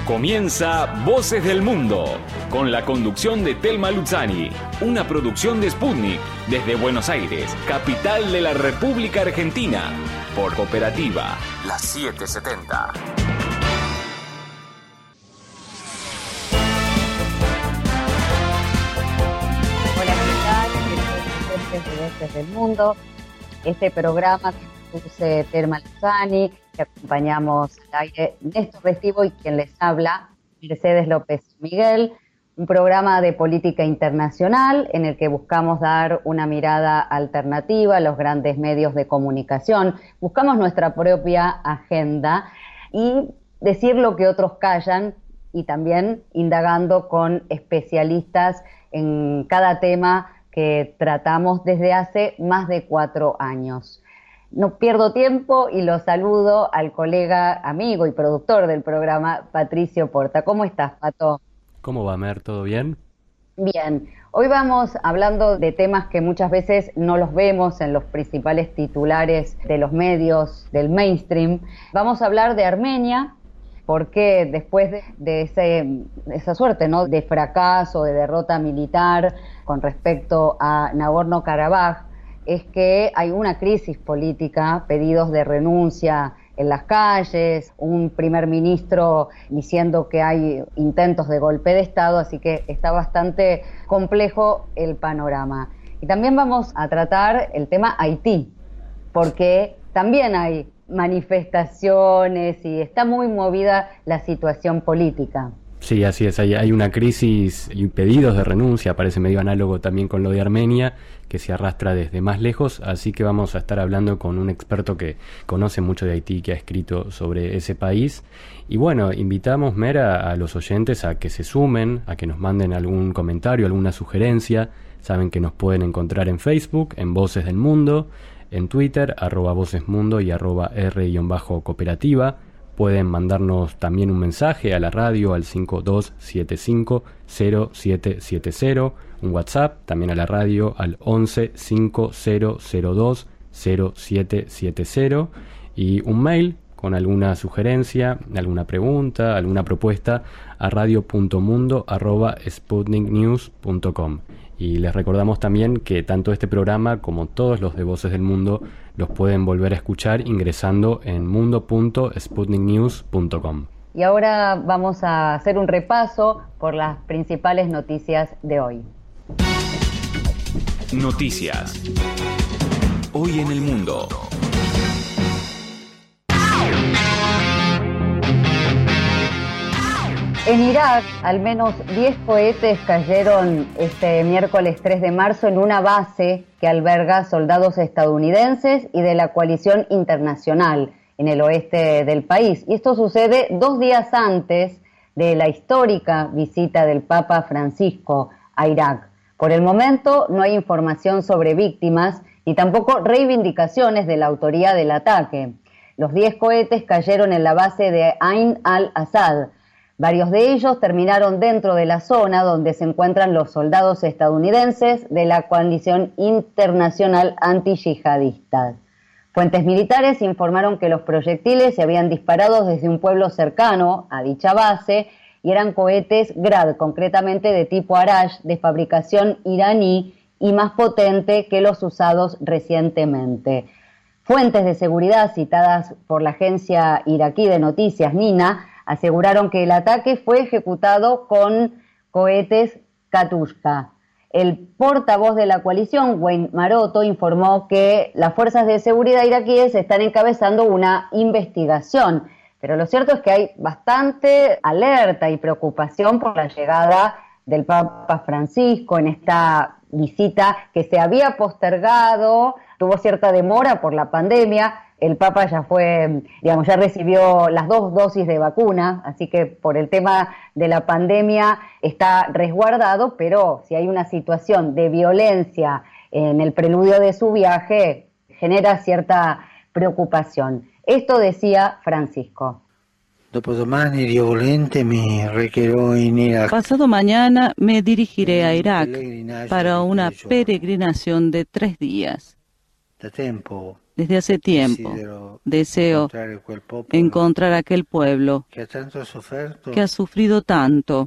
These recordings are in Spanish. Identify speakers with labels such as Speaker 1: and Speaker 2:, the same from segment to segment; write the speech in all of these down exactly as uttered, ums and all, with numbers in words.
Speaker 1: Comienza Voces del Mundo, con la conducción de Telma Luzzani, una producción de Sputnik, desde Buenos Aires, capital de la República Argentina, por Cooperativa, la setecientos setenta.
Speaker 2: Hola, ¿qué tal? Bienvenidos a Voces del Mundo, este programa que conduce Telma Luzzani, que acompañamos al aire Néstor Restivo y quien les habla, Mercedes López Miguel, un programa de política internacional en el que buscamos dar una mirada alternativa a los grandes medios de comunicación, buscamos nuestra propia agenda y decir lo que otros callan y también indagando con especialistas en cada tema que tratamos desde hace más de cuatro años. No pierdo tiempo y lo saludo al colega, amigo y productor del programa, Patricio Porta. ¿Cómo estás, Pato?
Speaker 3: ¿Cómo va, Mer? ¿Todo bien?
Speaker 2: Bien. Hoy vamos hablando de temas que muchas veces no los vemos en los principales titulares de los medios, del mainstream. Vamos a hablar de Armenia, porque después de, de, ese, de esa suerte, ¿no?, de fracaso, de derrota militar con respecto a Nagorno-Karabaj, es que hay una crisis política, pedidos de renuncia en las calles, un primer ministro diciendo que hay intentos de golpe de Estado, así que está bastante complejo el panorama. Y también vamos a tratar el tema Haití, porque también hay manifestaciones y está muy movida la situación política.
Speaker 3: Sí, así es, hay, hay una crisis y pedidos de renuncia, parece medio análogo también con lo de Armenia, que se arrastra desde más lejos, así que vamos a estar hablando con un experto que conoce mucho de Haití, que ha escrito sobre ese país. Y bueno, invitamos, Mera, a los oyentes a que se sumen, a que nos manden algún comentario, alguna sugerencia. Saben que nos pueden encontrar en Facebook, en Voces del Mundo, en Twitter, arroba vocesmundo y arroba r-cooperativa. Pueden mandarnos también un mensaje a la radio al cinco dos siete cinco cero siete siete cero, un WhatsApp también a la radio al once cinco cero cero dos cero siete siete cero y un mail con alguna sugerencia, alguna pregunta, alguna propuesta a radio punto mundo arroba sputnik news punto com. Y les recordamos también que tanto este programa como todos los de Voces del Mundo los pueden volver a escuchar ingresando en mundo punto sputnik news punto com.
Speaker 2: Y ahora vamos a hacer un repaso por las principales noticias de hoy.
Speaker 1: Noticias. Hoy en el mundo.
Speaker 2: En Irak, al menos diez cohetes cayeron este miércoles tres de marzo en una base que alberga soldados estadounidenses y de la coalición internacional en el oeste del país. Y esto sucede dos días antes de la histórica visita del Papa Francisco a Irak. Por el momento no hay información sobre víctimas ni tampoco reivindicaciones de la autoría del ataque. Los diez cohetes cayeron en la base de Ain al-Assad. Varios de ellos terminaron dentro de la zona donde se encuentran los soldados estadounidenses de la coalición internacional antiyihadista. Fuentes militares informaron que los proyectiles se habían disparado desde un pueblo cercano a dicha base y eran cohetes Grad, concretamente de tipo Arash, de fabricación iraní y más potente que los usados recientemente. Fuentes de seguridad citadas por la agencia iraquí de noticias NINA aseguraron que el ataque fue ejecutado con cohetes Katyusha. El portavoz de la coalición, Wayne Maroto, informó que las fuerzas de seguridad iraquíes están encabezando una investigación. Pero lo cierto es que hay bastante alerta y preocupación por la llegada del Papa Francisco en esta visita que se había postergado, tuvo cierta demora por la pandemia. El Papa ya fue, digamos, ya recibió las dos dosis de vacuna, así que por el tema de la pandemia está resguardado, pero si hay una situación de violencia en el preludio de su viaje, genera cierta preocupación. Esto decía Francisco.
Speaker 4: Pasado mañana me dirigiré a Irak para una peregrinación de tres días. Desde hace tiempo deseo encontrar aquel pueblo que ha sufrido tanto,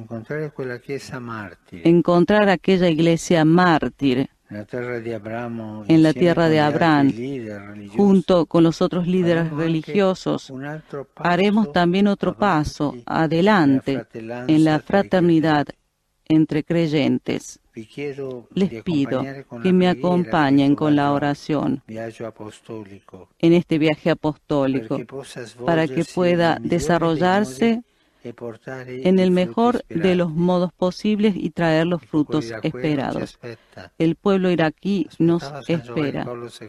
Speaker 4: encontrar aquella iglesia mártir en la tierra de Abraham, junto con los otros líderes religiosos. Haremos también otro paso adelante en la fraternidad entre creyentes. Les pido que me acompañen con la oración en este viaje apostólico para que pueda desarrollarse en el mejor de los modos posibles y traer los frutos esperados. El pueblo iraquí nos espera.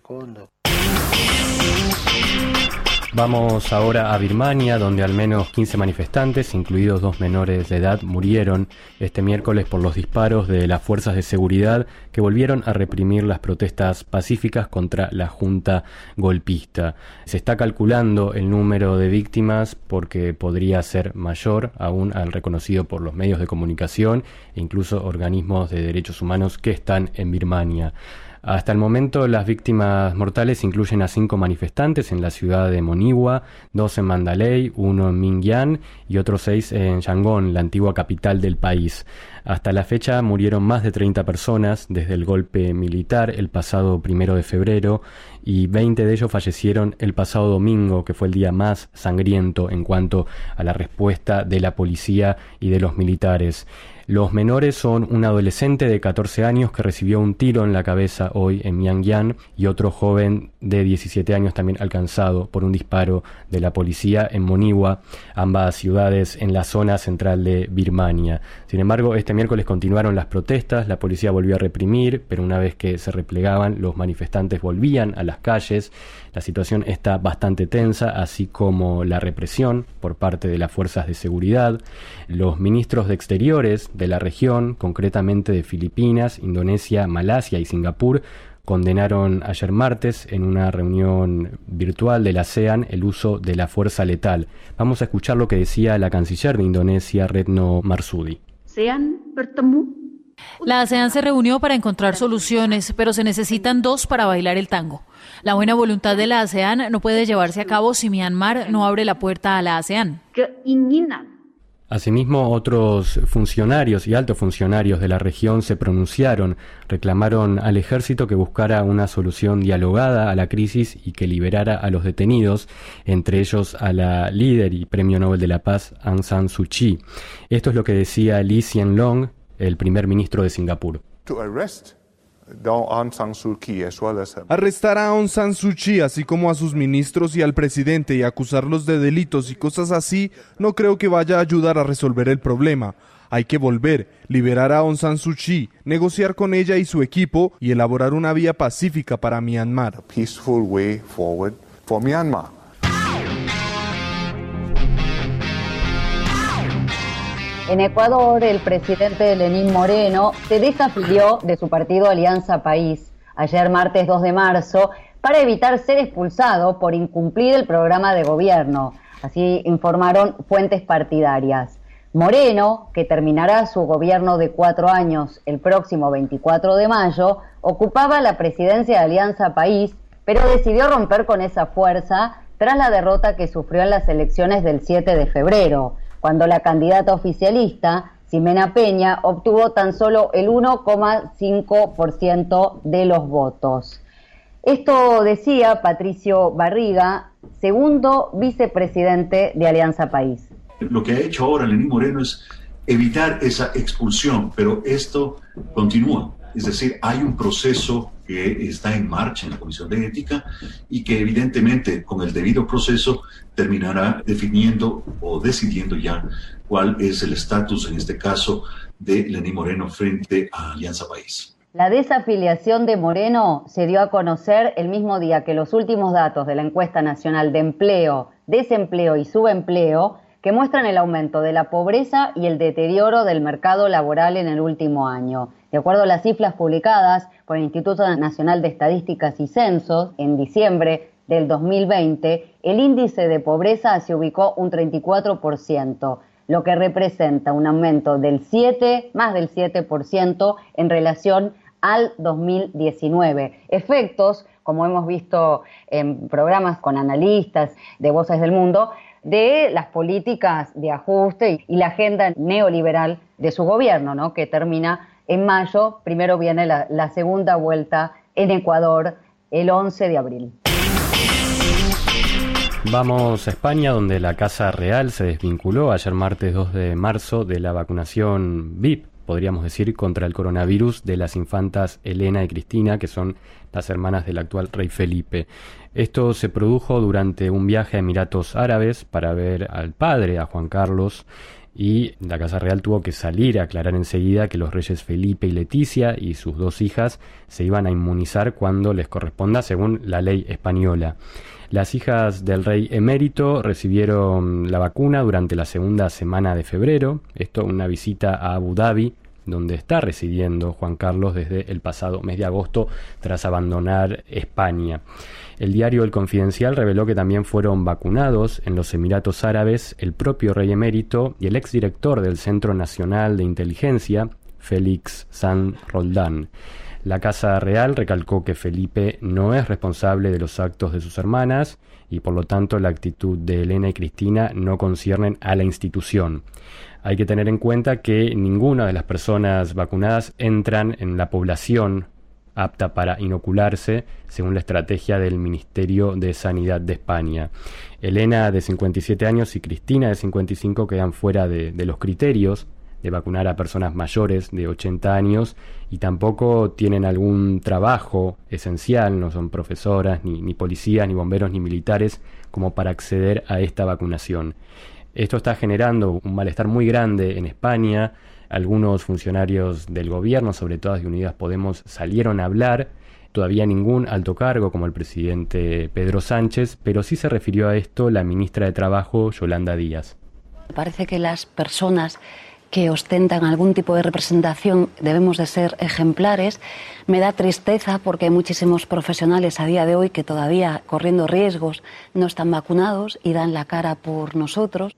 Speaker 3: Vamos ahora a Birmania, donde al menos quince manifestantes, incluidos dos menores de edad, murieron este miércoles por los disparos de las fuerzas de seguridad que volvieron a reprimir las protestas pacíficas contra la junta golpista. Se está calculando el número de víctimas porque podría ser mayor aún al reconocido por los medios de comunicación e incluso organismos de derechos humanos que están en Birmania. Hasta el momento, las víctimas mortales incluyen a cinco manifestantes en la ciudad de Moniwa, dos en Mandalay, uno en Myingyan y otros seis en Yangon, la antigua capital del país. Hasta la fecha murieron más de treinta personas desde el golpe militar el pasado primero de febrero y veinte de ellos fallecieron el pasado domingo, que fue el día más sangriento en cuanto a la respuesta de la policía y de los militares. Los menores son un adolescente de catorce años que recibió un tiro en la cabeza hoy en Myingyan y otro joven de diecisiete años también alcanzado por un disparo de la policía en Moniwa, ambas ciudades en la zona central de Birmania. Sin embargo, este miércoles continuaron las protestas, la policía volvió a reprimir, pero una vez que se replegaban, los manifestantes volvían a las calles. La situación está bastante tensa, así como la represión por parte de las fuerzas de seguridad. Los ministros de Exteriores de la región, concretamente de Filipinas, Indonesia, Malasia y Singapur, condenaron ayer martes en una reunión virtual de la ASEAN el uso de la fuerza letal. Vamos a escuchar lo que decía la canciller de Indonesia, Retno Marsudi.
Speaker 5: La ASEAN se reunió para encontrar soluciones, pero se necesitan dos para bailar el tango. La buena voluntad de la ASEAN no puede llevarse a cabo si Myanmar no abre la puerta a la ASEAN.
Speaker 3: Asimismo, otros funcionarios y altos funcionarios de la región se pronunciaron, reclamaron al ejército que buscara una solución dialogada a la crisis y que liberara a los detenidos, entre ellos a la líder y Premio Nobel de la Paz Aung San Suu Kyi. Esto es lo que decía Lee Hsien Loong, el primer ministro de Singapur.
Speaker 6: Arrestar a Aung San Suu Kyi, así como a sus ministros y al presidente, y acusarlos de delitos y cosas así, no creo que vaya a ayudar a resolver el problema. Hay que volver, liberar a Aung San Suu Kyi, negociar con ella y su equipo y elaborar una vía pacífica para Myanmar.
Speaker 7: Peaceful way forward for Myanmar.
Speaker 2: En Ecuador, el presidente Lenín Moreno se desafilió de su partido Alianza País ayer martes dos de marzo para evitar ser expulsado por incumplir el programa de gobierno. Así informaron fuentes partidarias. Moreno, que terminará su gobierno de cuatro años el próximo veinticuatro de mayo, ocupaba la presidencia de Alianza País, pero decidió romper con esa fuerza tras la derrota que sufrió en las elecciones del siete de febrero. Cuando la candidata oficialista, Ximena Peña, obtuvo tan solo el uno coma cinco por ciento de los votos. Esto decía Patricio Barriga, segundo vicepresidente de Alianza País.
Speaker 8: Lo que ha hecho ahora Lenín Moreno es evitar esa expulsión, pero esto continúa. Es decir, hay un proceso que está en marcha en la Comisión de Ética y que evidentemente con el debido proceso terminará definiendo o decidiendo ya cuál es el estatus, en este caso, de Lenín Moreno frente a Alianza País.
Speaker 2: La desafiliación de Moreno se dio a conocer el mismo día que los últimos datos de la Encuesta Nacional de Empleo, Desempleo y Subempleo, que muestran el aumento de la pobreza y el deterioro del mercado laboral en el último año. De acuerdo a las cifras publicadas por el Instituto Nacional de Estadísticas y Censos, en diciembre del dos mil veinte, el índice de pobreza se ubicó un treinta y cuatro por ciento, lo que representa un aumento del siete, más del siete por ciento en relación al dos mil diecinueve. Efectos como hemos visto en programas con analistas de Voces del Mundo, de las políticas de ajuste y la agenda neoliberal de su gobierno, ¿no? Que termina en mayo. Primero viene la, la segunda vuelta en Ecuador el once de abril.
Speaker 3: Vamos a España, donde la Casa Real se desvinculó ayer martes dos de marzo de la vacunación V I P, podríamos decir, contra el coronavirus de las infantas Elena y Cristina, que son las hermanas del actual rey Felipe. Esto se produjo durante un viaje a Emiratos Árabes para ver al padre, a Juan Carlos, y la Casa Real tuvo que salir a aclarar enseguida que los reyes Felipe y Leticia y sus dos hijas se iban a inmunizar cuando les corresponda según la ley española. Las hijas del rey emérito recibieron la vacuna durante la segunda semana de febrero, esto una visita a Abu Dhabi, donde está residiendo Juan Carlos desde el pasado mes de agosto tras abandonar España. El diario El Confidencial reveló que también fueron vacunados en los Emiratos Árabes el propio rey emérito y el exdirector del Centro Nacional de Inteligencia, Félix San Roldán. La Casa Real recalcó que Felipe no es responsable de los actos de sus hermanas y por lo tanto la actitud de Elena y Cristina no conciernen a la institución. Hay que tener en cuenta que ninguna de las personas vacunadas entran en la población apta para inocularse, según la estrategia del Ministerio de Sanidad de España. Elena, de cincuenta y siete años, y Cristina, de cincuenta y cinco, quedan fuera de, de los criterios de vacunar a personas mayores de ochenta años y tampoco tienen algún trabajo esencial, no son profesoras, ni, ni policías, ni bomberos, ni militares, como para acceder a esta vacunación. Esto está generando un malestar muy grande en España. Algunos funcionarios del gobierno, sobre todo de Unidas Podemos, salieron a hablar. Todavía ningún alto cargo como el presidente Pedro Sánchez, pero sí se refirió a esto la ministra de Trabajo, Yolanda Díaz.
Speaker 9: Me parece que las personas que ostentan algún tipo de representación debemos de ser ejemplares. Me da tristeza porque hay muchísimos profesionales a día de hoy que todavía, corriendo riesgos, no están vacunados y dan la cara por nosotros.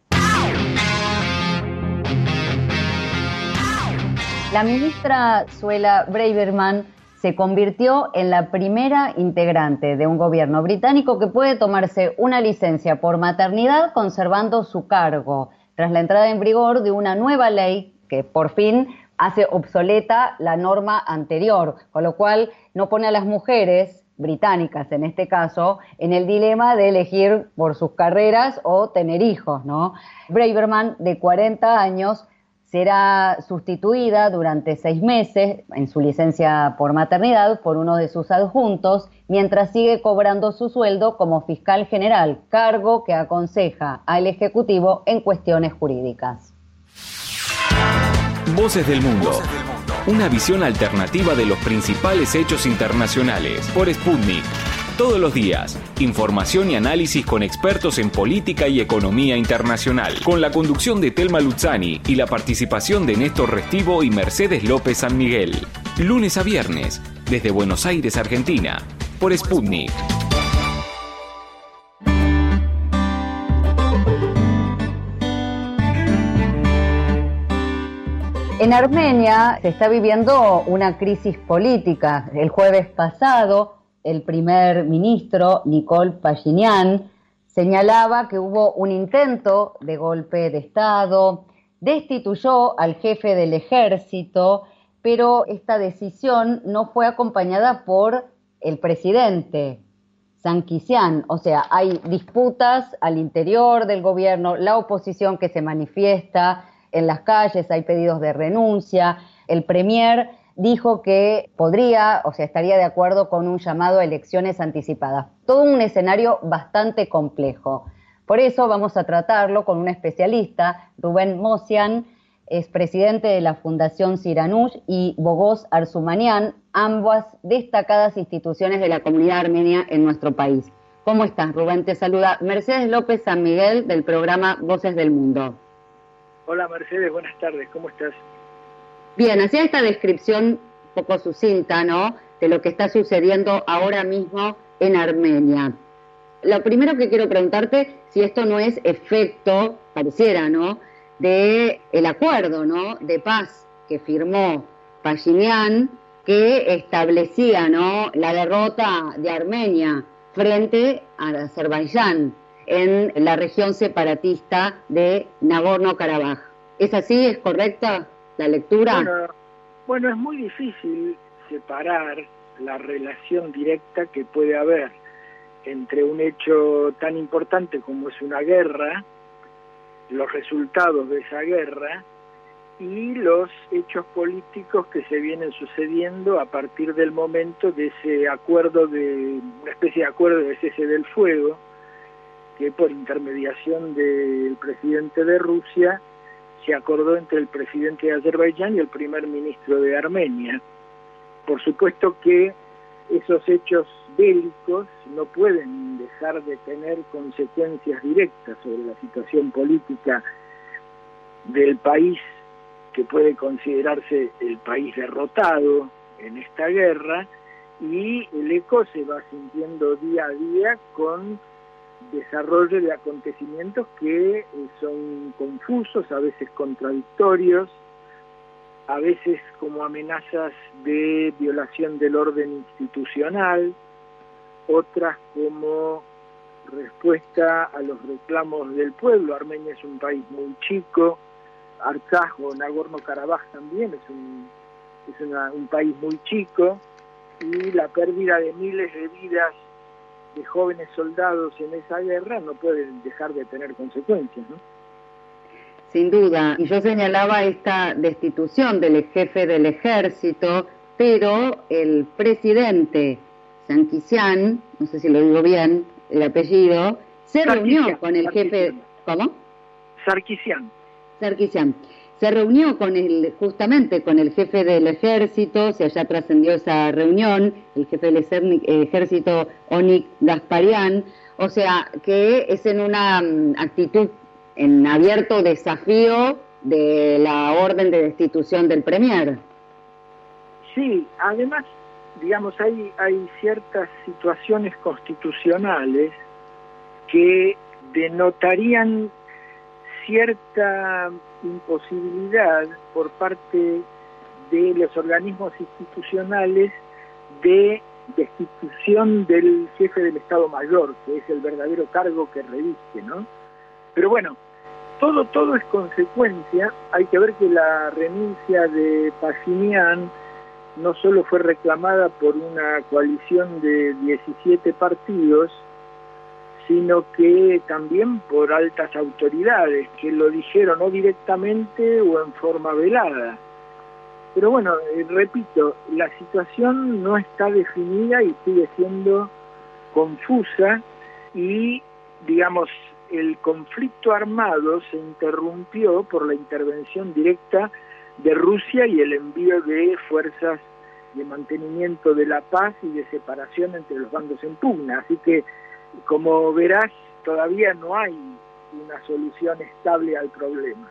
Speaker 2: La ministra Suella Braverman se convirtió en la primera integrante de un gobierno británico que puede tomarse una licencia por maternidad conservando su cargo, tras la entrada en vigor de una nueva ley que por fin hace obsoleta la norma anterior, con lo cual no pone a las mujeres británicas, en este caso, en el dilema de elegir por sus carreras o tener hijos, ¿no? Braverman, de cuarenta años, será sustituida durante seis meses en su licencia por maternidad por uno de sus adjuntos, mientras sigue cobrando su sueldo como fiscal general, cargo que aconseja al Ejecutivo en cuestiones jurídicas.
Speaker 1: Voces del Mundo. Una visión alternativa de los principales hechos internacionales por Sputnik. Todos los días, información y análisis con expertos en política y economía internacional, con la conducción de Telma Luzzani y la participación de Néstor Restivo y Mercedes López San Miguel. Lunes a viernes, desde Buenos Aires, Argentina, por Sputnik.
Speaker 2: En Armenia se está viviendo una crisis política. El jueves pasado, el primer ministro, Nikol Pashinyan, señalaba que hubo un intento de golpe de Estado, destituyó al jefe del ejército, pero esta decisión no fue acompañada por el presidente, Sarkisian. O sea, hay disputas al interior del gobierno, la oposición que se manifiesta en las calles, hay pedidos de renuncia. El premier dijo que podría, o sea, estaría de acuerdo con un llamado a elecciones anticipadas. Todo un escenario bastante complejo. Por eso vamos a tratarlo con un especialista, Rubén Mosian, es presidente de la Fundación Siranush, y Bogos Arzumanian, ambas destacadas instituciones de la comunidad armenia en nuestro país. ¿Cómo estás, Rubén? Te saluda Mercedes López San Miguel del programa Voces del Mundo.
Speaker 10: Hola Mercedes, buenas tardes, ¿cómo estás?
Speaker 2: Bien, hacía esta descripción poco sucinta, ¿no?, de lo que está sucediendo ahora mismo en Armenia. Lo primero que quiero preguntarte, si esto no es efecto, pareciera, ¿no?, de el acuerdo, ¿no?, de paz que firmó Pashinyan que establecía, ¿no?, la derrota de Armenia frente a Azerbaiyán en la región separatista de Nagorno-Karabaj. ¿Es así? ¿Es correcta la lectura?
Speaker 10: Bueno, bueno, es muy difícil separar la relación directa que puede haber entre un hecho tan importante como es una guerra, los resultados de esa guerra, y los hechos políticos que se vienen sucediendo a partir del momento de ese acuerdo, de una especie de acuerdo de cese del fuego, que por intermediación del presidente de Rusia se acordó entre el presidente de Azerbaiyán y el primer ministro de Armenia. Por supuesto que esos hechos bélicos no pueden dejar de tener consecuencias directas sobre la situación política del país, que puede considerarse el país derrotado en esta guerra, y el eco se va sintiendo día a día con desarrollo de acontecimientos que eh, son confusos, a veces contradictorios, a veces como amenazas de violación del orden institucional, otras como respuesta a los reclamos del pueblo. Armenia es un país muy chico, Artsaj o Nagorno-Karabaj también es un, es una, un país muy chico, y la pérdida de miles de vidas de jóvenes soldados en esa guerra no puede dejar de tener consecuencias, ¿no?
Speaker 2: Sin duda, y yo señalaba esta destitución del jefe del ejército, pero el presidente Sarkisian, no sé si lo digo bien, el apellido, se reunió con el jefe... ¿Cómo?
Speaker 10: Sarkisian.
Speaker 2: Sarkisian. Se reunió con el, justamente con el jefe del ejército, se allá trascendió esa reunión, el jefe del ejército, Onik Gasparian, o sea, que es en una um, actitud, en abierto desafío de la orden de destitución del premier.
Speaker 10: Sí, además, digamos, hay, hay ciertas situaciones constitucionales que denotarían cierta imposibilidad por parte de los organismos institucionales de destitución del jefe del Estado Mayor, que es el verdadero cargo que reviste, ¿no? Pero bueno, todo todo es consecuencia. Hay que ver que la renuncia de Pashinyan no solo fue reclamada por una coalición de diecisiete partidos, sino que también por altas autoridades que lo dijeron o directamente o en forma velada. Pero bueno, eh, repito, la situación no está definida y sigue siendo confusa, y, digamos, el conflicto armado se interrumpió por la intervención directa de Rusia y el envío de fuerzas de mantenimiento de la paz y de separación entre los bandos en pugna. Así que, como verás, todavía no hay una solución estable al problema.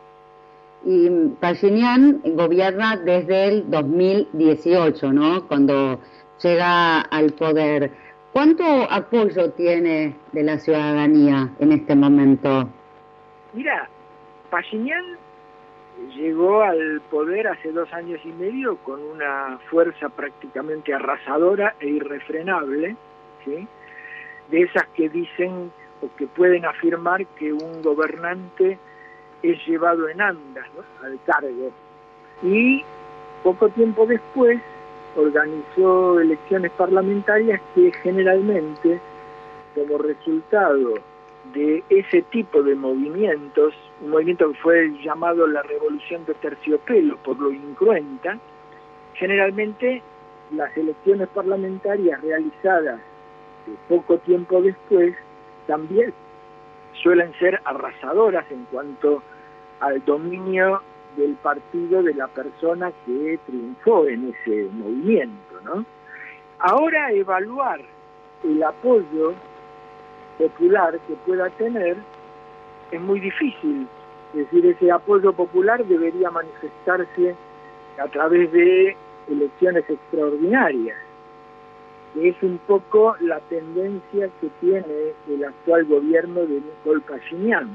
Speaker 2: Y Pashinyan gobierna desde el dos mil dieciocho, ¿no?, cuando llega al poder. ¿Cuánto apoyo tiene de la ciudadanía en este momento?
Speaker 10: Mira, Pashinyan llegó al poder hace dos años y medio con una fuerza prácticamente arrasadora e irrefrenable, ¿sí?, de esas que dicen o que pueden afirmar que un gobernante es llevado en andas, ¿no?, al cargo. Y poco tiempo después organizó elecciones parlamentarias que generalmente, como resultado de ese tipo de movimientos, un movimiento que fue llamado la Revolución de Terciopelo por lo incruenta, generalmente las elecciones parlamentarias realizadas poco tiempo después también suelen ser arrasadoras en cuanto al dominio del partido de la persona que triunfó en ese movimiento, ¿no? Ahora, evaluar el apoyo popular que pueda tener es muy difícil. Es decir, ese apoyo popular debería manifestarse a través de elecciones extraordinarias, que es un poco la tendencia que tiene el actual gobierno de Nikol Pashinyan.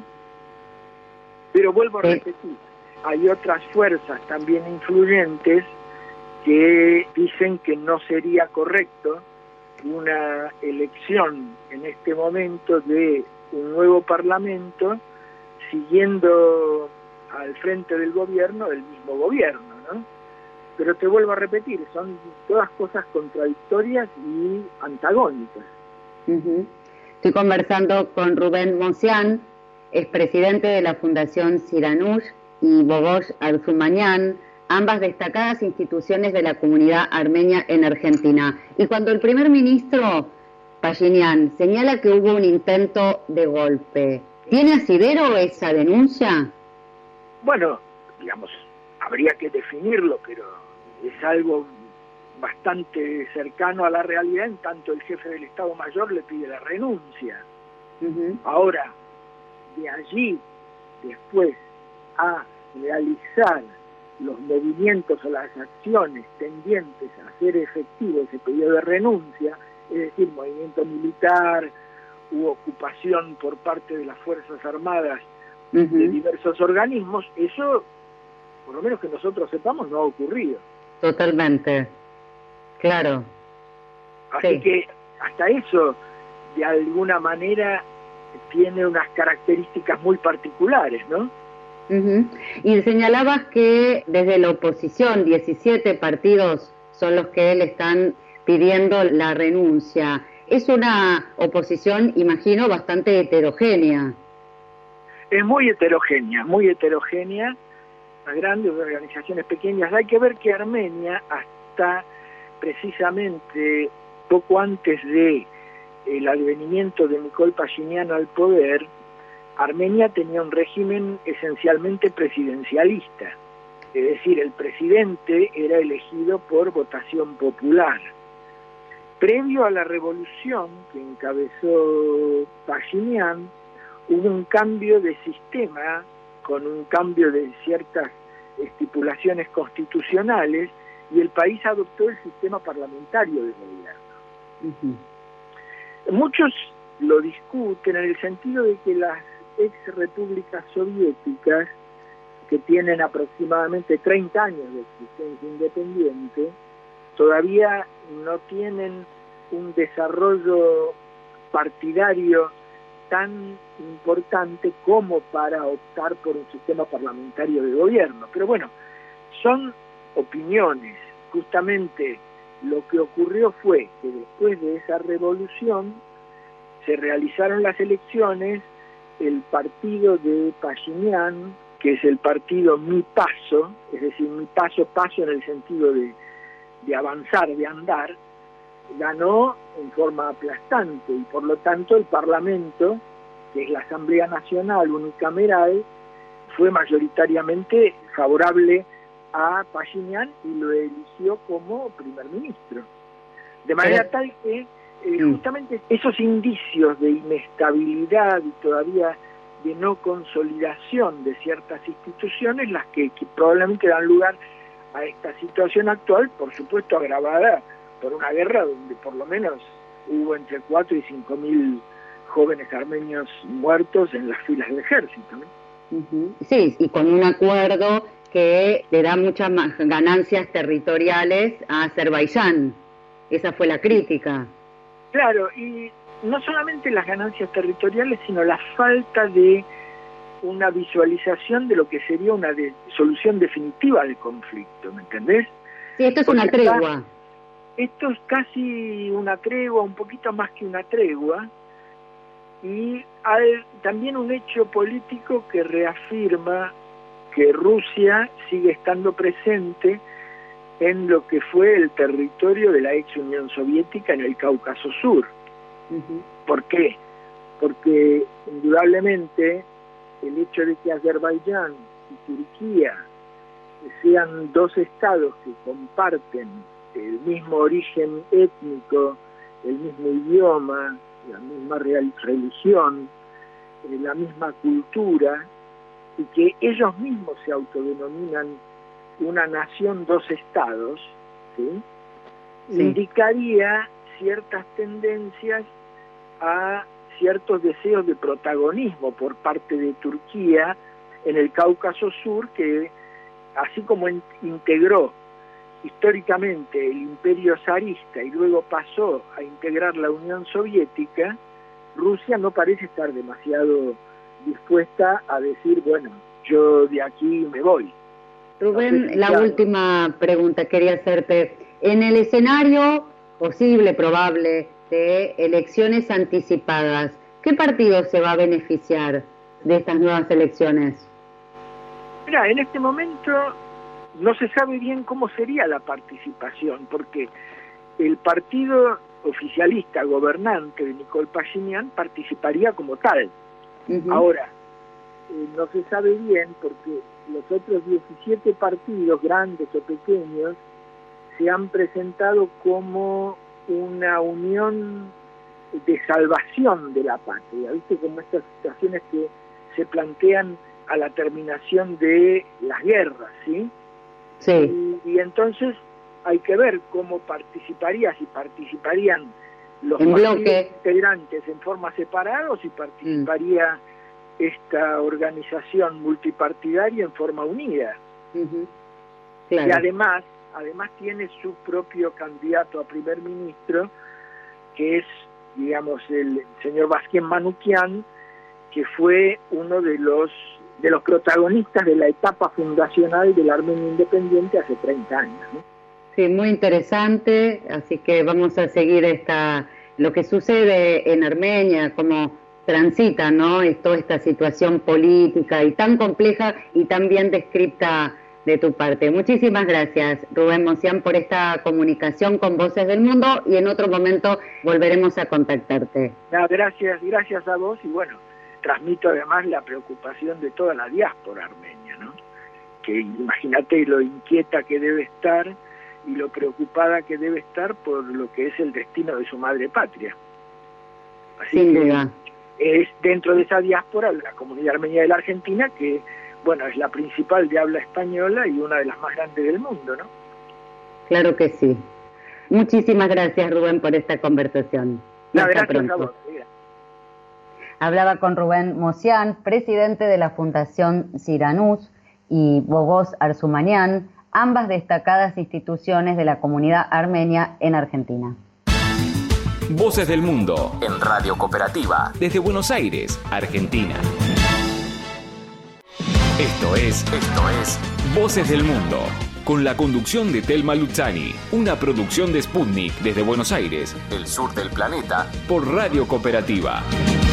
Speaker 10: Pero vuelvo a repetir, hay otras fuerzas también influyentes que dicen que no sería correcto una elección en este momento de un nuevo parlamento siguiendo al frente del gobierno el mismo gobierno, ¿no? Pero te vuelvo a repetir, son todas cosas contradictorias y antagónicas.
Speaker 2: Uh-huh. Estoy conversando con Rubén Mosian, expresidente de la Fundación Siranush, y Bogosh Arzumañán, ambas destacadas instituciones de la comunidad armenia en Argentina. Y cuando el primer ministro Pashinyan señala que hubo un intento de golpe, ¿tiene asidero esa denuncia?
Speaker 10: Bueno, digamos, habría que definirlo, pero es algo bastante cercano a la realidad, en tanto el jefe del Estado Mayor le pide la renuncia. Uh-huh. Ahora, de allí, después, a realizar los movimientos o las acciones tendientes a hacer efectivo ese pedido de renuncia, es decir, movimiento militar u ocupación por parte de las Fuerzas Armadas uh-huh. de diversos organismos, eso, por lo menos que nosotros sepamos, no ha ocurrido.
Speaker 2: Totalmente, claro.
Speaker 10: Así
Speaker 2: sí.
Speaker 10: que hasta eso, de alguna manera, tiene unas características muy particulares, ¿no?
Speaker 2: Uh-huh. Y señalabas que desde la oposición diecisiete partidos son los que le están pidiendo la renuncia. Es una oposición, imagino, bastante heterogénea.
Speaker 10: Es muy heterogénea, muy heterogénea, las grandes organizaciones pequeñas. Hay que ver que Armenia, hasta precisamente poco antes de el advenimiento de Nikol Pashinyan al poder, Armenia tenía un régimen esencialmente presidencialista, es decir, el presidente era elegido por votación popular. Previo a la revolución que encabezó Pashinyan, hubo un cambio de sistema, con un cambio de ciertas estipulaciones constitucionales, y el país adoptó el sistema parlamentario de gobierno. Uh-huh. Muchos lo discuten en el sentido de que las ex repúblicas soviéticas, que tienen aproximadamente treinta años de existencia independiente, todavía no tienen un desarrollo partidario tan importante como para optar por un sistema parlamentario de gobierno. Pero bueno, son opiniones. Justamente lo que ocurrió fue que después de esa revolución se realizaron las elecciones. El partido de Pashinyan, que es el partido Mi Paso, es decir, Mi Paso, paso en el sentido de, de avanzar, de andar, ganó en forma aplastante, y por lo tanto el Parlamento, que es la Asamblea Nacional unicameral, fue mayoritariamente favorable a Pashinyan y lo eligió como primer ministro. De manera tal que Eh, justamente esos indicios de inestabilidad y todavía de no consolidación de ciertas instituciones, las que, que probablemente dan lugar a esta situación actual, por supuesto agravada por una guerra donde por lo menos hubo entre cuatro y cinco mil jóvenes armenios muertos en las filas del ejército, ¿no?
Speaker 2: Uh-huh. Sí, y con un acuerdo que le da muchas más ganancias territoriales a Azerbaiyán. Esa fue la crítica.
Speaker 10: Claro, y no solamente las ganancias territoriales, sino la falta de una visualización de lo que sería una de, solución definitiva del conflicto, ¿me entendés?
Speaker 2: Sí, esto es Porque una tregua.
Speaker 10: Está, esto es casi una tregua, un poquito más que una tregua, y hay también un hecho político que reafirma que Rusia sigue estando presente en lo que fue el territorio de la ex Unión Soviética en el Cáucaso Sur. Uh-huh. ¿Por qué? Porque indudablemente el hecho de que Azerbaiyán y Turquía sean dos estados que comparten el mismo origen étnico, el mismo idioma, la misma religión, la misma cultura, y que ellos mismos se autodenominan una nación, dos estados, ¿sí? Sí. Indicaría ciertas tendencias a ciertos deseos de protagonismo por parte de Turquía en el Cáucaso Sur, que así como in- integró históricamente el imperio zarista y luego pasó a integrar la Unión Soviética, Rusia no parece estar demasiado dispuesta a decir, bueno, yo de aquí me voy.
Speaker 2: Rubén, no sé si la claro. última pregunta quería hacerte. En el escenario posible, probable, de elecciones anticipadas, ¿qué partido se va a beneficiar de estas nuevas elecciones?
Speaker 10: Mira, en este momento no se sabe bien cómo sería la participación, porque el partido oficialista gobernante de Nikol Pashinyan participaría como tal. Uh-huh. Ahora, eh, no se sabe bien porque los otros diecisiete partidos, grandes o pequeños, se han presentado como una unión de salvación de la patria, ¿viste? Como estas situaciones que se plantean a la terminación de las guerras, ¿sí?
Speaker 2: Sí.
Speaker 10: Y, y entonces hay que ver cómo participaría, si participarían los
Speaker 2: en
Speaker 10: partidos
Speaker 2: bloque.
Speaker 10: integrantes en forma separada o si participaría mm. esta organización multipartidaria en forma unida.
Speaker 2: Uh-huh. Claro.
Speaker 10: Y además, además tiene su propio candidato a primer ministro, que es, digamos, el señor Vazgen Manoukian, que fue uno de los de los protagonistas de la etapa fundacional de la Armenia independiente hace treinta años, ¿no?
Speaker 2: Sí, muy interesante, así que vamos a seguir esta lo que sucede en Armenia, cómo transita, ¿no? Es toda esta situación política y tan compleja y tan bien descrita de tu parte. Muchísimas gracias, Rubén Mosián, por esta comunicación con Voces del Mundo, y en otro momento volveremos a contactarte.
Speaker 10: No, gracias, gracias a vos, y bueno, transmito además la preocupación de toda la diáspora armenia, ¿no? Que imagínate lo inquieta que debe estar y lo preocupada que debe estar por lo que es el destino de su madre patria. Así
Speaker 2: Sin
Speaker 10: que
Speaker 2: duda.
Speaker 10: Es dentro de esa diáspora la comunidad armenia de la Argentina, que bueno, es la principal de habla española y una de las más grandes del mundo, ¿no?
Speaker 2: Claro que sí. Muchísimas gracias, Rubén, por esta conversación.
Speaker 10: No, gracias pronto. a vos. Mira.
Speaker 2: Hablaba con Rubén Mosián, presidente de la Fundación Siranús, y Bogos Arzumanian, ambas destacadas instituciones de la comunidad armenia en Argentina.
Speaker 1: Voces del Mundo, en Radio Cooperativa, desde Buenos Aires, Argentina. Esto es, esto es Voces del Mundo, con la conducción de Telma Luzzani, una producción de Sputnik desde Buenos Aires, el sur del planeta, por Radio Cooperativa.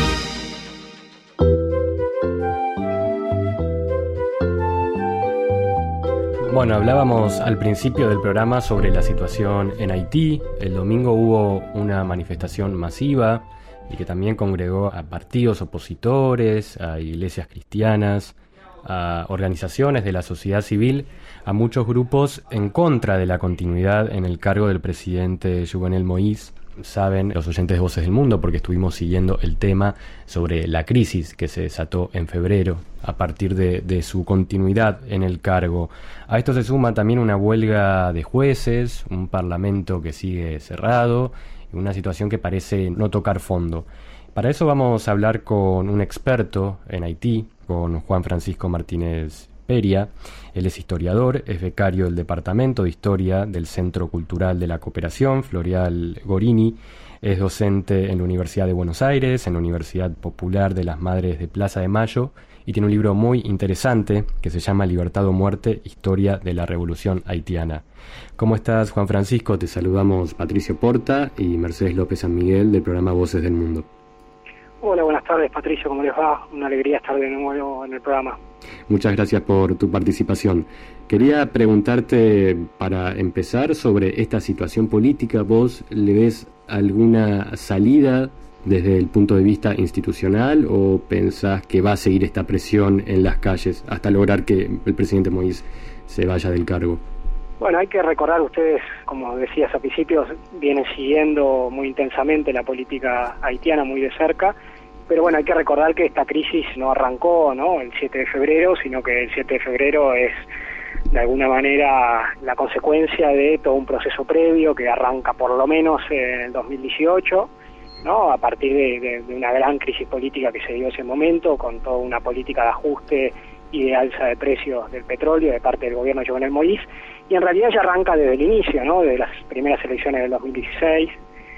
Speaker 3: Bueno, hablábamos al principio del programa sobre la situación en Haití. El domingo hubo una manifestación masiva y que también congregó a partidos opositores, a iglesias cristianas, a organizaciones de la sociedad civil, a muchos grupos en contra de la continuidad en el cargo del presidente Jovenel Moïse. Saben los oyentes de Voces del Mundo, porque estuvimos siguiendo el tema sobre la crisis que se desató en febrero a partir de, de su continuidad en el cargo. A esto se suma también una huelga de jueces, un parlamento que sigue cerrado y una situación que parece no tocar fondo. Para eso vamos a hablar con un experto en Haití, con Juan Francisco Martínez Peria. Él es historiador, es becario del Departamento de Historia del Centro Cultural de la Cooperación, Floreal Gorini. Es docente en la Universidad de Buenos Aires, en la Universidad Popular de las Madres de Plaza de Mayo, y tiene un libro muy interesante que se llama Libertad o Muerte, Historia de la Revolución Haitiana. ¿Cómo estás, Juan Francisco? Te saludamos Patricio Porta y Mercedes López San Miguel del programa Voces del Mundo.
Speaker 11: Hola, buenas tardes, Patricio, ¿cómo les va? Una alegría estar de nuevo en el programa.
Speaker 3: Muchas gracias por tu participación. Quería preguntarte, para empezar, sobre esta situación política. ¿Vos le ves alguna salida desde el punto de vista institucional o pensás que va a seguir esta presión en las calles hasta lograr que el presidente Moïse se vaya del cargo?
Speaker 11: Bueno, hay que recordar, ustedes, como decías al principio, vienen siguiendo muy intensamente la política haitiana muy de cerca, pero bueno, hay que recordar que esta crisis no arrancó, ¿no?, el siete de febrero, sino que el siete de febrero es de alguna manera la consecuencia de todo un proceso previo que arranca por lo menos en el dos mil dieciocho, ¿no?, a partir de, de, de una gran crisis política que se dio en ese momento, con toda una política de ajuste y de alza de precios del petróleo de parte del gobierno de Jovenel Moïse, y en realidad ya arranca desde el inicio, ¿no? Desde las primeras elecciones del dos mil dieciséis,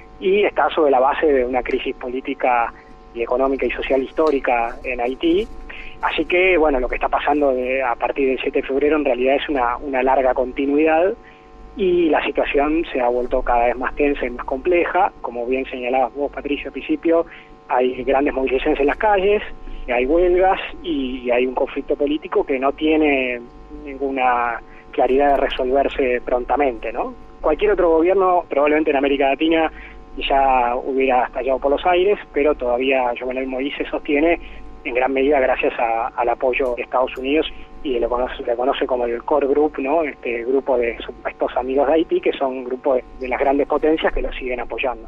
Speaker 11: y está sobre la base de una crisis política y económica y social histórica en Haití. Así que, bueno, lo que está pasando de, a partir del siete de febrero en realidad es una, una larga continuidad, y la situación se ha vuelto cada vez más tensa y más compleja. Como bien señalabas vos, Patricio, al principio, hay grandes movilizaciones en las calles, hay huelgas y hay un conflicto político que no tiene ninguna claridad de resolverse prontamente, ¿no? Cualquier otro gobierno, probablemente en América Latina, ya hubiera estallado por los aires, pero todavía Jovenel Moïse se sostiene en gran medida gracias a, al apoyo de Estados Unidos, y lo conoce, le conoce como el Core Group, ¿no? Este grupo de supuestos amigos de Haití, que son un grupo de, de las grandes potencias que lo siguen apoyando.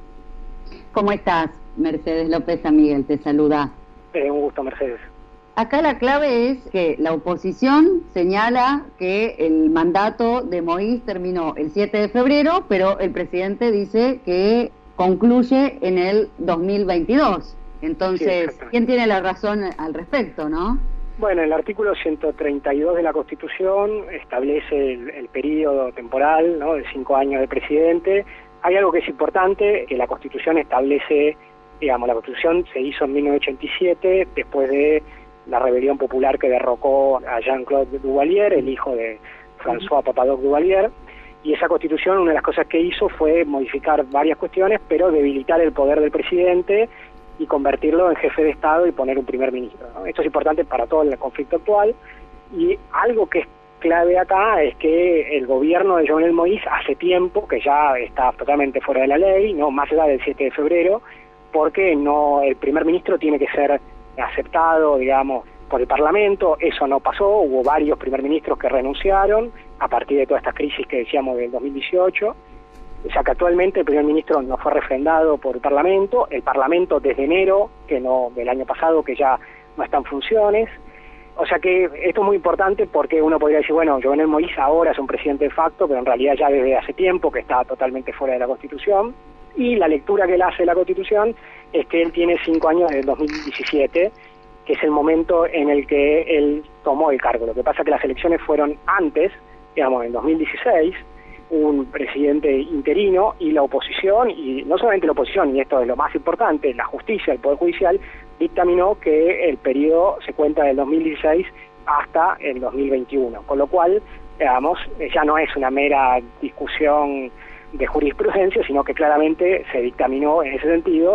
Speaker 2: ¿Cómo estás? Mercedes López San Miguel te saluda.
Speaker 11: Eh, un gusto, Mercedes.
Speaker 2: Acá la clave es que la oposición señala que el mandato de Moïse terminó el siete de febrero, pero el presidente dice que concluye en el dos mil veintidós. Entonces, sí, ¿quién tiene la razón al respecto, no?
Speaker 11: Bueno, el artículo ciento treinta y dos de la Constitución establece el, el periodo temporal, ¿no?, de cinco años de presidente. Hay algo que es importante, que la Constitución establece, digamos, la Constitución se hizo en mil novecientos ochenta y siete, después de la rebelión popular que derrocó a Jean-Claude Duvalier, el hijo de François Papadoc Duvalier, y esa Constitución, una de las cosas que hizo fue modificar varias cuestiones, pero debilitar el poder del presidente y convertirlo en jefe de Estado y poner un primer ministro, ¿no? Esto es importante para todo el conflicto actual, y algo que es clave acá es que el gobierno de Jovenel Moïse hace tiempo que ya está totalmente fuera de la ley, no más allá del siete de febrero, porque no el primer ministro tiene que ser aceptado, digamos, por el Parlamento. Eso no pasó, hubo varios primer ministros que renunciaron a partir de toda esta crisis que decíamos del dos mil dieciocho. O sea que actualmente el primer ministro no fue refrendado por el Parlamento, el Parlamento desde enero, que no del año pasado, que ya no está en funciones. O sea que esto es muy importante porque uno podría decir, bueno, Jovenel Moïse ahora es un presidente de facto, pero en realidad ya desde hace tiempo que está totalmente fuera de la Constitución, y la lectura que él hace de la Constitución es que él tiene cinco años desde el dos mil diecisiete, que es el momento en el que él tomó el cargo. Lo que pasa es que las elecciones fueron antes, digamos, en dos mil dieciséis, un presidente interino, y la oposición, y no solamente la oposición, y esto es lo más importante, la justicia, el Poder Judicial, dictaminó que el periodo se cuenta del dos mil dieciséis hasta el dos mil veintiuno, con lo cual, digamos, ya no es una mera discusión de jurisprudencia, sino que claramente se dictaminó en ese sentido,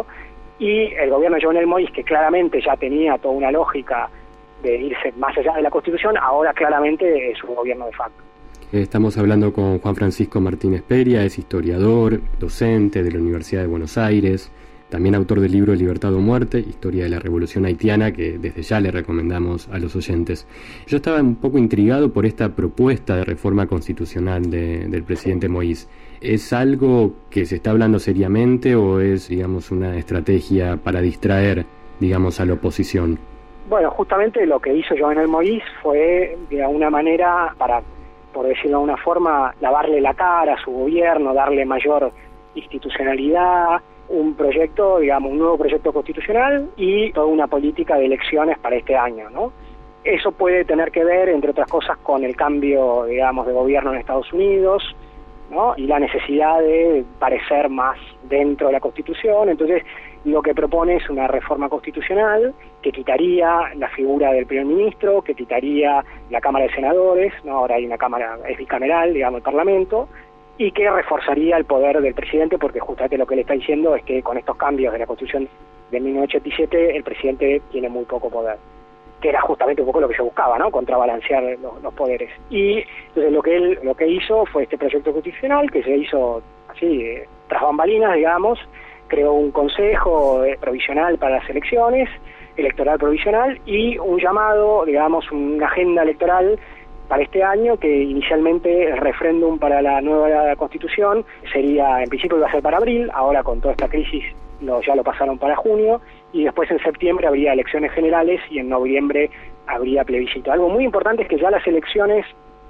Speaker 11: y el gobierno de Jovenel Moïse, que claramente ya tenía toda una lógica de irse más allá de la Constitución, ahora claramente es un gobierno de facto.
Speaker 3: Estamos hablando con Juan Francisco Martínez Peria, es historiador, docente de la Universidad de Buenos Aires, también autor del libro Libertad o Muerte, Historia de la Revolución Haitiana, que desde ya le recomendamos a los oyentes. Yo estaba un poco intrigado por esta propuesta de reforma constitucional de, del presidente Moïse. ¿Es algo que se está hablando seriamente o es, digamos, una estrategia para distraer, digamos, a la oposición?
Speaker 11: Bueno, justamente lo que hizo Jovenel Moïse fue, de alguna manera, para, por decirlo de una forma, lavarle la cara a su gobierno, darle mayor institucionalidad, un proyecto, digamos, un nuevo proyecto constitucional y toda una política de elecciones para este año, ¿no? Eso puede tener que ver, entre otras cosas, con el cambio, digamos, de gobierno en Estados Unidos, ¿no?, y la necesidad de parecer más dentro de la Constitución. Entonces, lo que propone es una reforma constitucional que quitaría la figura del primer ministro, que quitaría la Cámara de Senadores, ¿no? Ahora hay una Cámara, es bicameral, digamos, el Parlamento, y que reforzaría el poder del presidente, porque justamente lo que le está diciendo es que con estos cambios de la Constitución de mil novecientos ochenta y siete el presidente tiene muy poco poder, que era justamente un poco lo que se buscaba, ¿no?, contrabalancear los, los poderes. Y entonces lo que él lo que hizo fue este proyecto constitucional, que se hizo así, eh, tras bambalinas, digamos, creó un consejo eh, provisional para las elecciones, electoral provisional, y un llamado, digamos, una agenda electoral para este año, que inicialmente el referéndum para la nueva Constitución sería, en principio iba a ser para abril, ahora con toda esta crisis lo, ya lo pasaron para junio, y después en septiembre habría elecciones generales y en noviembre habría plebiscito. Algo muy importante es que ya las elecciones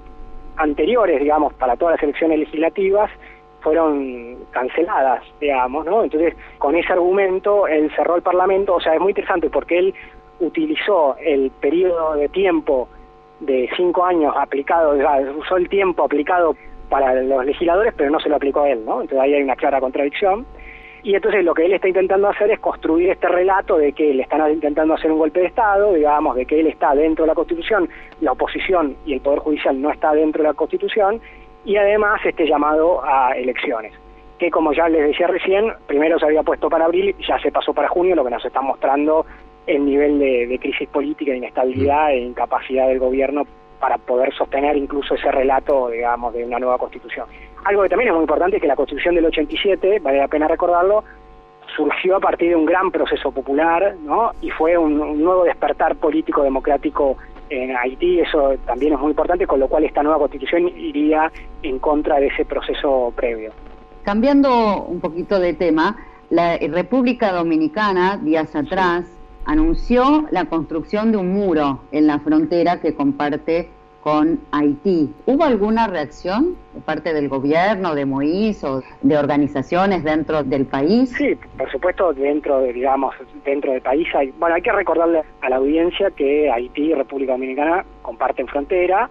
Speaker 11: anteriores, digamos, para todas las elecciones legislativas, fueron canceladas, digamos, ¿no? Entonces, con ese argumento, él cerró el Parlamento. O sea, es muy interesante porque él utilizó el periodo de tiempo de cinco años aplicado, o sea, usó el tiempo aplicado para los legisladores, pero no se lo aplicó a él, ¿no? Entonces ahí hay una clara contradicción. Y entonces lo que él está intentando hacer es construir este relato de que le están intentando hacer un golpe de Estado, digamos, de que él está dentro de la Constitución, la oposición y el Poder Judicial no está dentro de la Constitución, y además este llamado a elecciones, que como ya les decía recién, primero se había puesto para abril, ya se pasó para junio, lo que nos está mostrando el nivel de, de crisis política, de inestabilidad e incapacidad del gobierno para poder sostener incluso ese relato, digamos, de una nueva Constitución. Algo que también es muy importante es que la Constitución del ochenta y siete, vale la pena recordarlo, surgió a partir de un gran proceso popular, ¿no? Y fue un, un nuevo despertar político democrático en Haití, eso también es muy importante, con lo cual esta nueva Constitución iría en contra de ese proceso previo.
Speaker 2: Cambiando un poquito de tema, la República Dominicana, días atrás, sí, anunció la construcción de un muro en la frontera que comparte con Haití. ¿Hubo alguna reacción de parte del gobierno, de Moïse o de organizaciones dentro del país?
Speaker 11: Sí, por supuesto, dentro de, digamos, dentro del país hay, bueno, hay que recordarle a la audiencia que Haití y República Dominicana comparten frontera,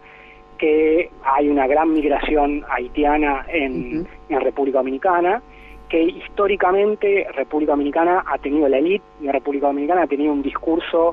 Speaker 11: que hay una gran migración haitiana en, uh-huh. en República Dominicana, que históricamente República Dominicana ha tenido, la élite de República Dominicana ha tenido un discurso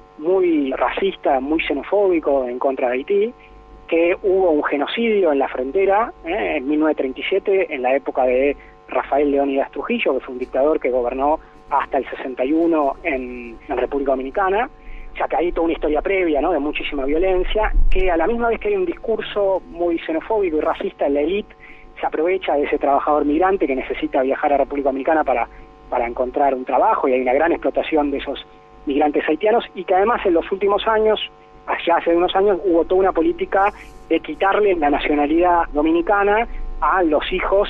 Speaker 11: muy racista, muy xenofóbico en contra de Haití, que hubo un genocidio en la frontera ¿eh? en mil novecientos treinta y siete, en la época de Rafael Leónidas Trujillo, que fue un dictador que gobernó hasta el sesenta y uno en, en República Dominicana. O sea que hay toda una historia previa, ¿no?, de muchísima violencia, que a la misma vez que hay un discurso muy xenofóbico y racista en la élite, se aprovecha de ese trabajador migrante que necesita viajar a República Dominicana para, para encontrar un trabajo, y hay una gran explotación de esos migrantes haitianos, y que además en los últimos años, allá hace unos años, hubo toda una política de quitarle la nacionalidad dominicana a los hijos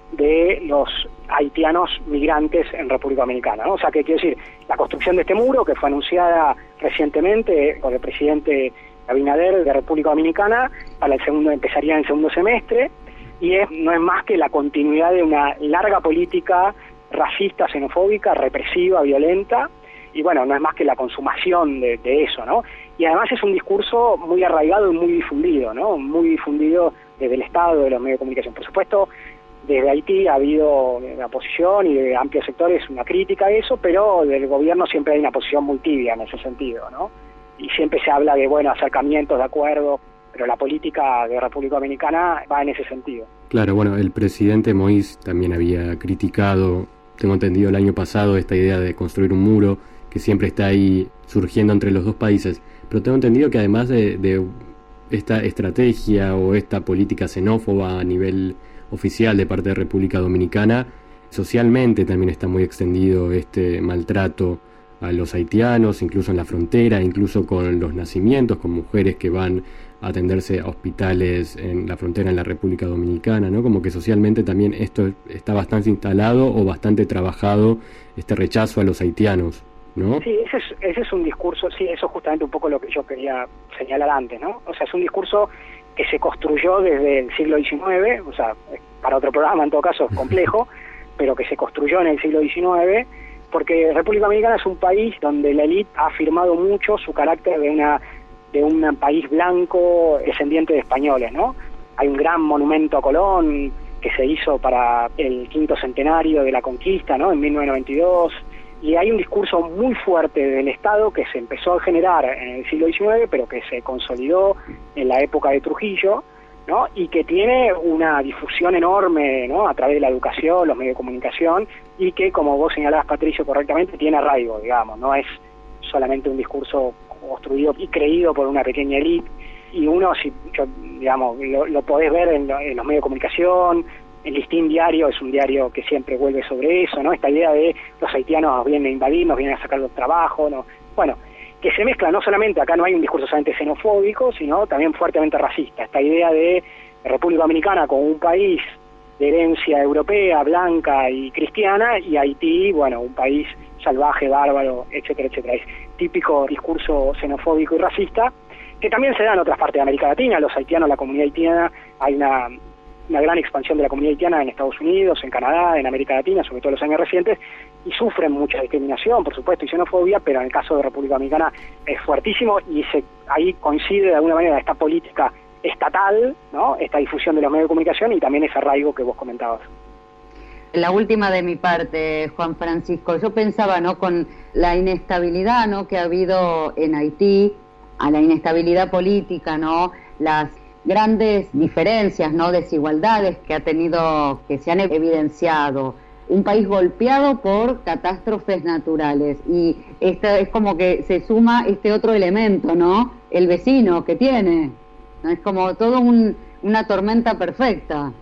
Speaker 11: de los haitianos migrantes en República Dominicana, ¿no? O sea, que quiero decir, la construcción de este muro, que fue anunciada recientemente por el presidente Abinader de República Dominicana, para el segundo, empezaría en el segundo semestre, y es, no es más que la continuidad de una larga política racista, xenofóbica, represiva, violenta, y bueno, no es más que la consumación de, de eso, ¿no? Y además es un discurso muy arraigado y muy difundido, ¿no? Muy difundido desde el Estado, de los medios de comunicación. Por supuesto, desde Haití ha habido de la oposición y de amplios sectores una crítica a eso, pero del gobierno siempre hay una posición muy tibia en ese sentido, ¿no? Y siempre se habla de, bueno, acercamientos, de acuerdo, pero la política de República Dominicana va en ese sentido.
Speaker 3: Claro, bueno, el presidente Moïse también había criticado, tengo entendido el año pasado, esta idea de construir un muro que siempre está ahí surgiendo entre los dos países, pero tengo entendido que además de, de esta estrategia o esta política xenófoba a nivel oficial de parte de República Dominicana, socialmente también está muy extendido este maltrato a los haitianos, incluso en la frontera, incluso con los nacimientos, con mujeres que van a atenderse a hospitales en la frontera en la República Dominicana, ¿no? Como que socialmente también esto está bastante instalado o bastante trabajado, este rechazo a los haitianos, ¿no?
Speaker 11: Sí, ese es, ese es un discurso, sí, eso es justamente un poco lo que yo quería señalar antes, ¿no? O sea, es un discurso que se construyó desde el siglo diecinueve, o sea, para otro programa en todo caso es complejo, pero que se construyó en el siglo diecinueve, porque República Dominicana es un país donde la élite ha afirmado mucho su carácter de una de un país blanco descendiente de españoles, ¿no? Hay un gran monumento a Colón que se hizo para el quinto centenario de la conquista, ¿no?, en mil novecientos noventa y dos, y hay un discurso muy fuerte del Estado que se empezó a generar en el siglo diecinueve, pero que se consolidó en la época de Trujillo, ¿no?, y que tiene una difusión enorme, ¿no?, a través de la educación, los medios de comunicación, y que, como vos señalabas, Patricio, correctamente, tiene arraigo, digamos, no es solamente un discurso construido y creído por una pequeña élite, y uno, si yo, digamos, lo, lo podés ver en, lo, en los medios de comunicación. El Listín Diario es un diario que siempre vuelve sobre eso, ¿no? Esta idea de los haitianos nos vienen a invadir, nos vienen a sacar los trabajos, ¿no? Bueno, que se mezcla no solamente, acá no hay un discurso solamente xenofóbico, sino también fuertemente racista. Esta idea de República Dominicana como un país de herencia europea, blanca y cristiana, y Haití, bueno, un país salvaje, bárbaro, etcétera, etcétera. Es típico discurso xenofóbico y racista, que también se da en otras partes de América Latina. Los haitianos, la comunidad haitiana, hay una, una gran expansión de la comunidad haitiana en Estados Unidos, en Canadá, en América Latina, sobre todo en los años recientes, y sufren mucha discriminación, por supuesto, y xenofobia, pero en el caso de República Dominicana es fuertísimo, y se, ahí coincide de alguna manera esta política estatal, ¿no? Esta difusión de los medios de comunicación y también ese arraigo que vos comentabas.
Speaker 2: La última de mi parte, Juan Francisco, yo pensaba, ¿no?, con la inestabilidad, ¿no?, que ha habido en Haití, a la inestabilidad política, ¿no?, las grandes diferencias, ¿no?, desigualdades que ha tenido, que se han evidenciado, un país golpeado por catástrofes naturales, y esto es como que se suma este otro elemento, ¿no?, el vecino que tiene, ¿no? Es como todo un, una tormenta perfecta.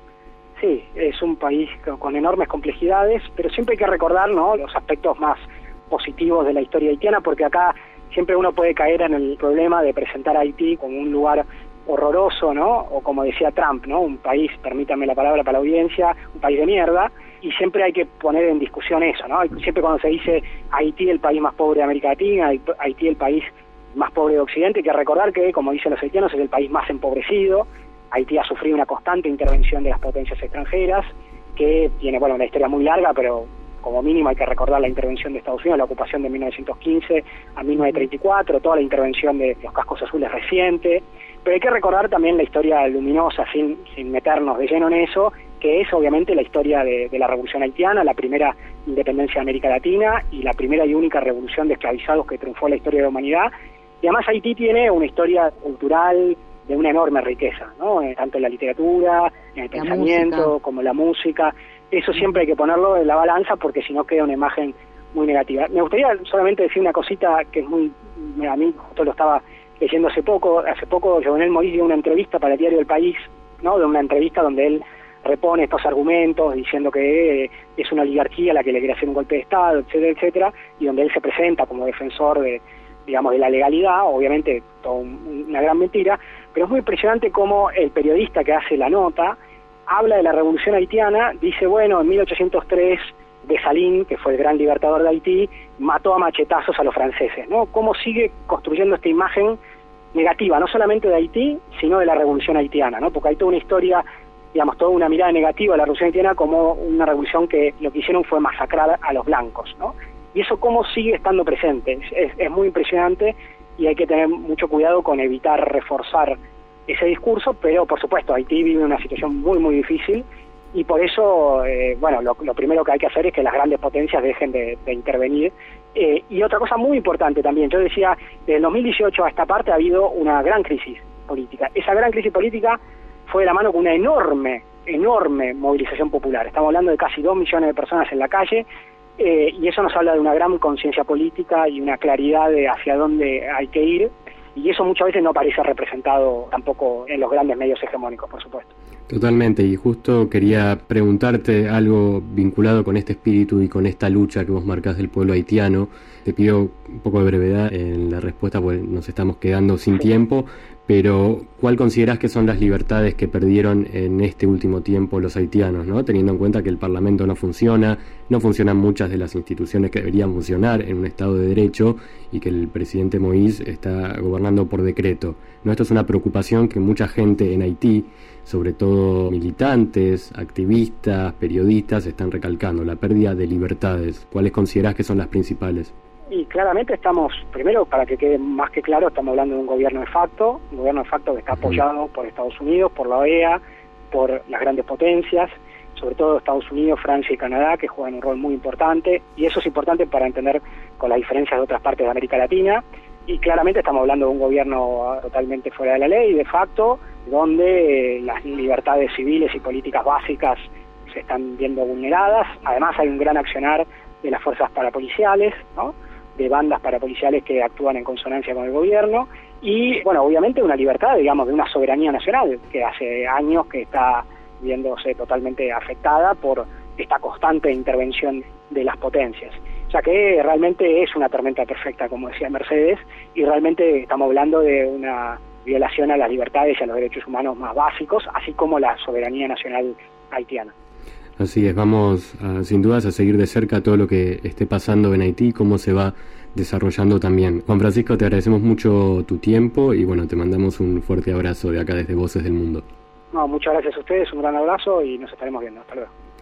Speaker 11: Sí, es un país con enormes complejidades, pero siempre hay que recordar, ¿no?, los aspectos más positivos de la historia haitiana, porque acá siempre uno puede caer en el problema de presentar a Haití como un lugar horroroso, ¿no?, o como decía Trump, ¿no?, un país, permítanme la palabra para la audiencia, un país de mierda, y siempre hay que poner en discusión eso, ¿no? Siempre cuando se dice Haití el país más pobre de América Latina, Haití el país más pobre de Occidente, hay que recordar que, como dicen los haitianos, es el país más empobrecido. Haití ha sufrido una constante intervención de las potencias extranjeras, que tiene, bueno, una historia muy larga, pero como mínimo hay que recordar la intervención de Estados Unidos, la ocupación de mil novecientos quince a mil novecientos treinta y cuatro, toda la intervención de los cascos azules reciente, pero hay que recordar también la historia luminosa, sin, sin meternos de lleno en eso, que es obviamente la historia de, de la Revolución Haitiana, la primera independencia de América Latina y la primera y única revolución de esclavizados que triunfó en la historia de la humanidad. Y además Haití tiene una historia cultural de una enorme riqueza, ¿no? Tanto en la literatura, en el la pensamiento, música. como la música. Eso siempre hay que ponerlo en la balanza porque si no queda una imagen muy negativa. Me gustaría solamente decir una cosita que es muy... A mí justo lo estaba leyendo hace poco. Hace poco Jovenel Moïse dio una entrevista para el diario El País, ¿no? De una entrevista donde él repone estos argumentos diciendo que eh, es una oligarquía la que le quiere hacer un golpe de Estado, etcétera, etcétera, y donde él se presenta como defensor de, digamos, de la legalidad, obviamente toda un, una gran mentira, pero es muy impresionante cómo el periodista que hace la nota habla de la revolución haitiana, dice, bueno, en mil ochocientos tres Dessalines, que fue el gran libertador de Haití, mató a machetazos a los franceses, ¿no? Cómo sigue construyendo esta imagen negativa, no solamente de Haití, sino de la revolución haitiana, ¿no? Porque hay toda una historia, digamos, toda una mirada negativa a la revolución haitiana como una revolución que lo que hicieron fue masacrar a los blancos, ¿no? Y eso cómo sigue estando presente, es, es muy impresionante y hay que tener mucho cuidado con evitar reforzar ese discurso, pero por supuesto Haití vive una situación muy muy difícil y por eso, eh, bueno, lo, lo primero que hay que hacer es que las grandes potencias dejen de, de intervenir. Eh, y otra cosa muy importante también, yo decía, desde el dos mil dieciocho a esta parte ha habido una gran crisis política. Esa gran crisis política fue de la mano con una enorme, enorme movilización popular. Estamos hablando de casi dos millones de personas en la calle, eh, y eso nos habla de una gran conciencia política y una claridad de hacia dónde hay que ir, y eso muchas veces no aparece representado tampoco en los grandes medios hegemónicos, por supuesto.
Speaker 3: Totalmente, y justo quería preguntarte algo vinculado con este espíritu y con esta lucha que vos marcás del pueblo haitiano. Te pido un poco de brevedad en la respuesta porque nos estamos quedando sin sí. tiempo, pero ¿cuál considerás que son las libertades que perdieron en este último tiempo los haitianos, ¿no? Teniendo en cuenta que el Parlamento no funciona, no funcionan muchas de las instituciones que deberían funcionar en un Estado de Derecho y que el presidente Moïse está gobernando por decreto, ¿no? Esto es una preocupación que mucha gente en Haití, sobre todo militantes, activistas, periodistas, están recalcando, la pérdida de libertades. ¿Cuáles considerás que son las principales?
Speaker 11: Y claramente estamos, primero, para que quede más que claro, estamos hablando de un gobierno de facto, un gobierno de facto que está apoyado por Estados Unidos, por la O E A, por las grandes potencias, sobre todo Estados Unidos, Francia y Canadá, que juegan un rol muy importante, y eso es importante para entender con las diferencias de otras partes de América Latina, y claramente estamos hablando de un gobierno totalmente fuera de la ley, de facto, donde las libertades civiles y políticas básicas se están viendo vulneradas. Además hay un gran accionar de las fuerzas parapoliciales, ¿no? De bandas parapoliciales que actúan en consonancia con el gobierno y, bueno, obviamente una libertad, digamos, de una soberanía nacional que hace años que está viéndose totalmente afectada por esta constante intervención de las potencias. O sea que realmente es una tormenta perfecta, como decía Mercedes, y realmente estamos hablando de una violación a las libertades y a los derechos humanos más básicos, así como la soberanía nacional haitiana.
Speaker 3: Así es, vamos a, sin dudas a seguir de cerca todo lo que esté pasando en Haití, cómo se va desarrollando también. Juan Francisco, te agradecemos mucho tu tiempo y bueno, te mandamos un fuerte abrazo de acá desde Voces del Mundo.
Speaker 11: No, muchas gracias a ustedes, un gran abrazo y nos estaremos viendo. Hasta luego.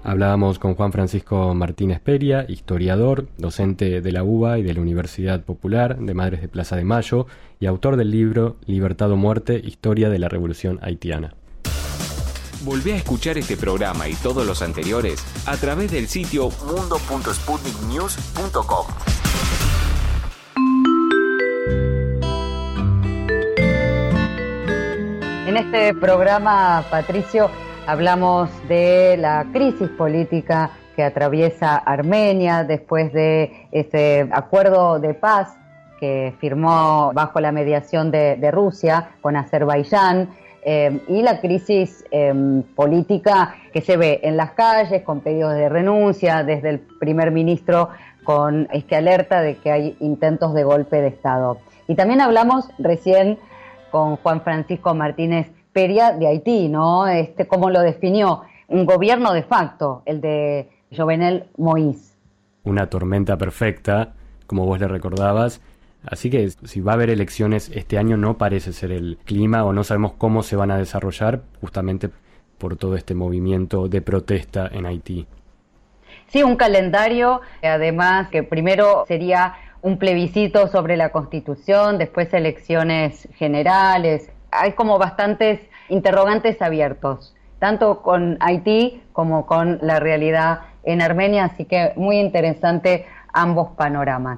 Speaker 3: Hablábamos con Juan Francisco Martínez Peria, historiador, docente de la U B A y de la Universidad Popular de Madres de Plaza de Mayo y autor del libro Libertad o Muerte, Historia de la Revolución Haitiana.
Speaker 1: Volvé a escuchar este programa y todos los anteriores a través del sitio mundo punto sputnik news punto com.
Speaker 2: En este programa, Patricio, hablamos de la crisis política que atraviesa Armenia después de ese acuerdo de paz que firmó bajo la mediación de, de Rusia con Azerbaiyán, eh, y la crisis eh, política que se ve en las calles con pedidos de renuncia, desde el primer ministro con este alerta de que hay intentos de golpe de Estado. Y también hablamos recién con Juan Francisco Martínez Peria de Haití, ¿no? Este, ¿cómo lo definió? Un gobierno de facto, el de Jovenel Moïse.
Speaker 3: Una tormenta perfecta, como vos le recordabas. Así que si va a haber elecciones este año no parece ser el clima o no sabemos cómo se van a desarrollar justamente por todo este movimiento de protesta en Haití.
Speaker 2: Sí, un calendario, además, que primero sería un plebiscito sobre la Constitución, después elecciones generales. Hay como bastantes interrogantes abiertos, tanto con Haití como con la realidad en Armenia, así que muy interesante ambos panoramas.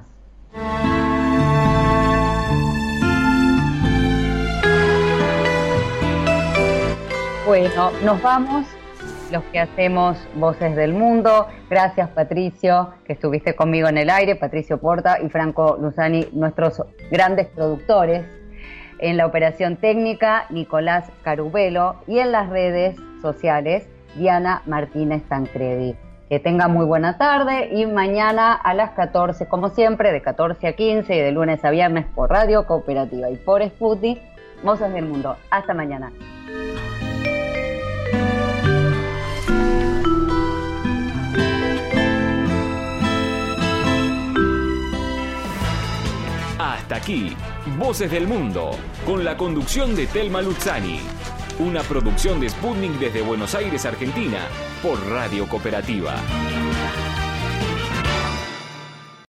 Speaker 2: Bueno, nos vamos, los que hacemos Voces del Mundo. Gracias, Patricio, que estuviste conmigo en el aire, Patricio Porta y Franco Luzzani, nuestros grandes productores. En la operación técnica, Nicolás Carubelo, y en las redes sociales, Diana Martínez Tancredi. Que tengan muy buena tarde y mañana a las catorce, como siempre, de catorce a quince y de lunes a viernes por Radio Cooperativa y por Sputnik, Voces del Mundo. Hasta mañana.
Speaker 1: Hasta aquí, Voces del Mundo, con la conducción de Telma Luzzani. Una producción de Sputnik desde Buenos Aires, Argentina, por Radio Cooperativa.